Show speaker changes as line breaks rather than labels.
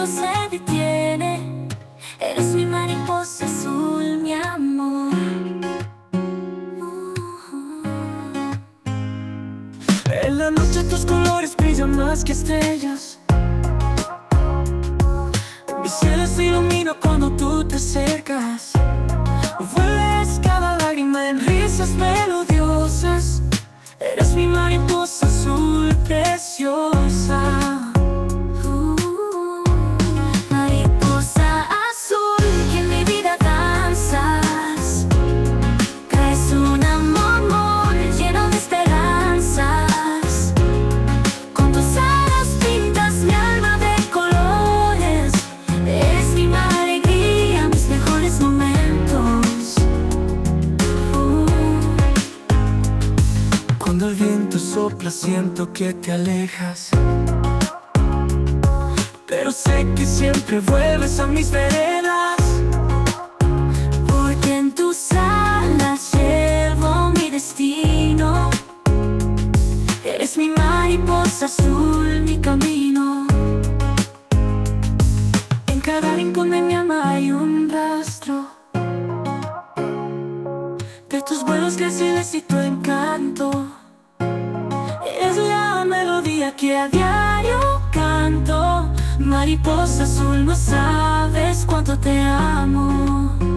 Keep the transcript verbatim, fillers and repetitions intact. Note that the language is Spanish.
mundo se detiene. Eres mi mariposa azul, mi amor.
En la noche tus colores brillan más que estrellas. Mi cielo se ilumina cuando tú te acercas. Vuelves cada lágrima en risas melodiosas. Eres mi mariposa azul preciosa.
Uh, mariposa azul, que en mi vida danzas. Traes un amor lleno de esperanzas. Con tus alas pintas mi alma de colores. Eres mi alegría, mis mejores momentos. uh.
Cuando el viento sopla siento que te alejas, pero sé que siempre vuelves a mis veredas.
Porque en tus alas llevo mi destino. Eres mi mariposa azul, mi camino.
En cada rincón de mi alma hay un rastro de tus vuelos graciles y tu encanto. Es la melodía que a diario canto. Mariposa azul, no sabes cuánto te amo.